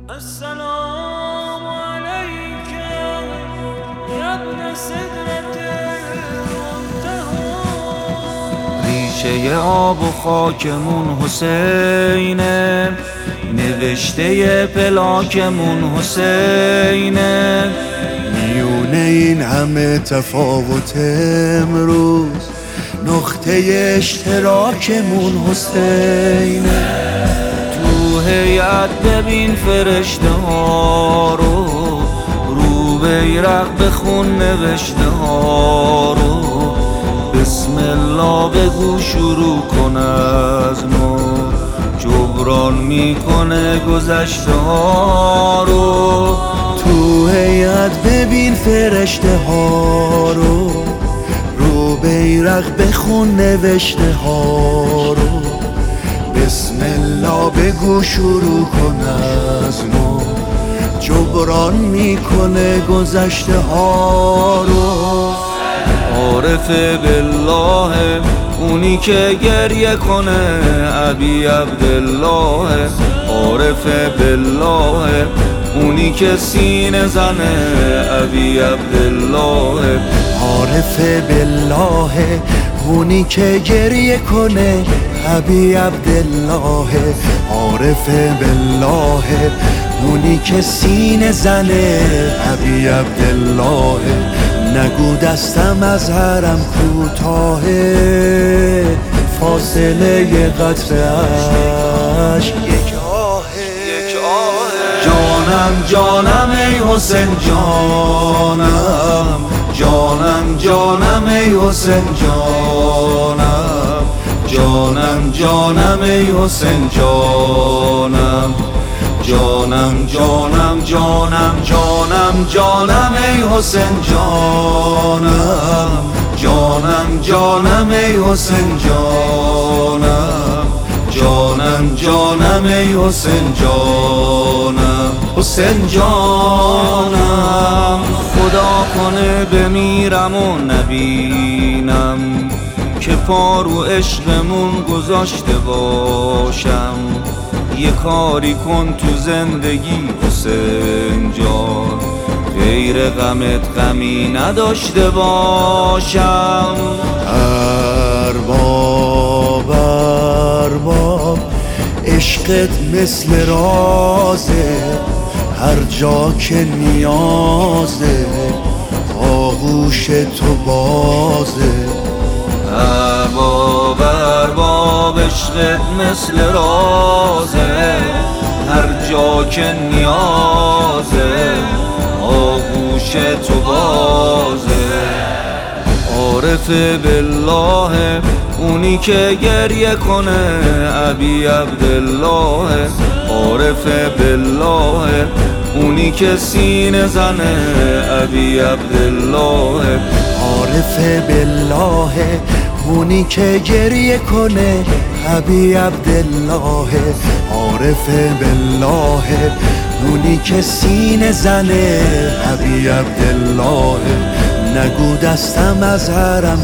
السلام عليك يا ابن سدرة المنتهى. ریشه آب و خاکمون حسینه، نوشته پلاکمون حسینه. میونه این همه تفاوت امروز نقطه اشتراکمون حسینه. تو هیئت ببین فرشته ها رو، رو بیرق بخون نوشته ها رو. بسم الله بگو شروع کن از نو، جبران میکنه گذشته ها رو. تو هیئت ببین فرشته ها رو، رو بیرق بخون نوشته ها رو. بسم الله بگو شروع کن از نو، جبران میکنه گذشته ها رو. عارف بالله اونی که گریه کنه ابی عبدالله. عارف بالله اونی که سینه زنه ابی عبدالله. عارف بالله اونی که گریه کنه ابی عبدالله. عارف بالله اونی که سینه زنه ابی عبدالله. نگو دستم از حرم کوتاهه، فاصله قطره اش یک آهه. جانم جانم ای حسین جانم، جانم جانم ای حسین جانم. جانم جانم ای حسین جانم، جانم جانم جانم جانم جانم ای حسین جانم. جانم جانم ای حسین جانم، جانم جانم ای حسین جانم. حسین جانم خدا کنه بمیرم و نبینم که پارو عشقمون گذاشته باشم. یه کاری کن تو زندگی حسین جان، غیر غمت غمی نداشته باشم. ارباب ارباب عشقت مثل رازه، هر جا که نیازه آغوش تو بازه. ارباب ارباب عشقت مثل رازه، هر جا که نیازه آغوش تو بازه. عارف بالله اونی که گریه کنه ابی عبدالله. عارف بالله اونی که سینه زنه ابی عبدالله. عارف بالله اونی که گریه کنه ابی عبدالله. عارف بالله اونی که سینه زنه ابی عبدالله. نگو دستم از حرم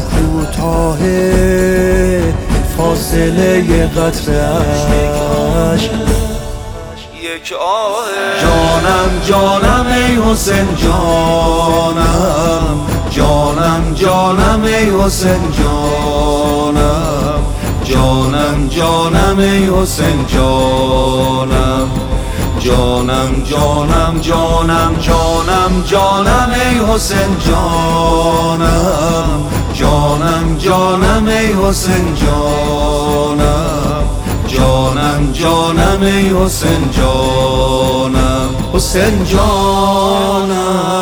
کوتاهه، فاصله قطره اش یک آهه. جانم جانم ای حسین جانم، جانم جانم ای حسین جانم. جانم جانم ای حسین جانم، جانم جانم جانم جانم جانم ای حسین جانم. جانم جانم ای حسین جانم، جانم جانم ای حسین جانم. حسین جانم